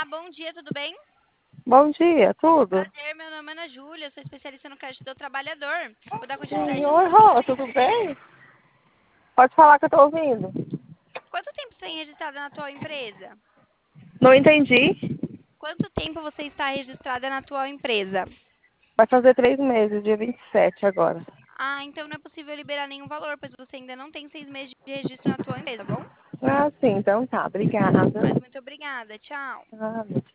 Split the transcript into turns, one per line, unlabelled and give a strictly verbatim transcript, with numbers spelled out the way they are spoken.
Olá, bom dia, tudo bem?
Bom dia, tudo?
Prazer, meu nome é Ana Júlia, sou especialista no crédito do trabalhador. Vou dar
Sim,
continuidade no
oi,
seu
Rô, tudo
processo.
bem? Pode falar que eu tô ouvindo.
Quanto tempo você tem registrada na atual empresa?
Não entendi.
Quanto tempo você está registrada na atual empresa?
Vai fazer três meses, dia vinte e sete agora.
Ah, então não é possível liberar nenhum valor, pois você ainda não tem seis meses de registro na atual empresa, tá bom?
Ah, sim, então tá, obrigada.
Mas muito obrigada, tchau.
Ah,